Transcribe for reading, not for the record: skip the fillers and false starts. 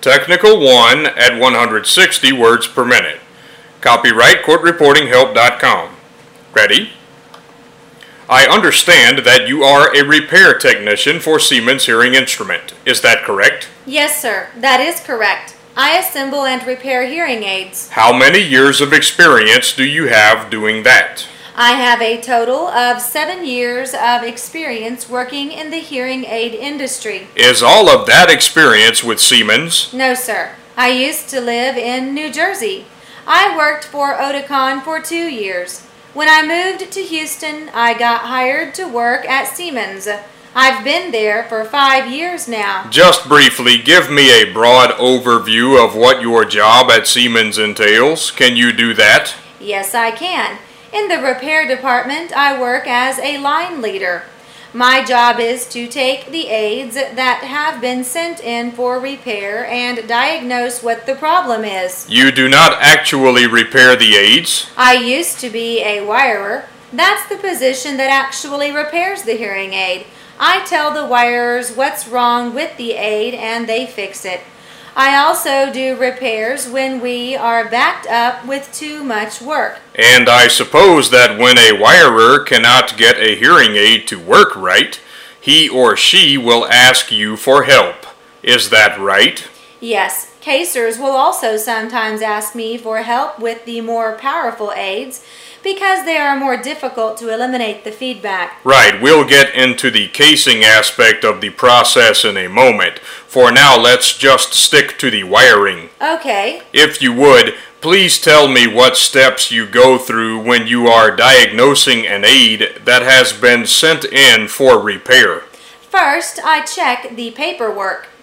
Technical 1 at 160 words per minute. Copyright CourtReportingHelp.com. Ready? I understand that you are a repair technician for Siemens Hearing Instrument. Is that correct? Yes, sir. That is correct. I assemble and repair hearing aids. How many years of experience do you have doing that? I have a total of 7 years of experience working in the hearing aid industry. Is all of that experience with Siemens? No, sir. I used to live in New Jersey. I worked for Oticon for 2 years. When I moved to Houston, I got hired to work at Siemens. I've been there for 5 years now. Just briefly, give me a broad overview of what your job at Siemens entails. Can you do that? Yes, I can. In the repair department, I work as a line leader. My job is to take the aids that have been sent in for repair and diagnose what the problem is. You do not actually repair the aids? I used to be a wirer. That's the position that actually repairs the hearing aid. I tell the wirers what's wrong with the aid and they fix it. I also do repairs when we are backed up with too much work. And I suppose that when a wirer cannot get a hearing aid to work right, he or she will ask you for help. Is that right? Yes, casers will also sometimes ask me for help with the more powerful aids because they are more difficult to eliminate the feedback. Right, we'll get into the casing aspect of the process in a moment. For now, let's just stick to the wiring. Okay. If you would, please tell me what steps you go through when you are diagnosing an aid that has been sent in for repair. First, I check the paperwork.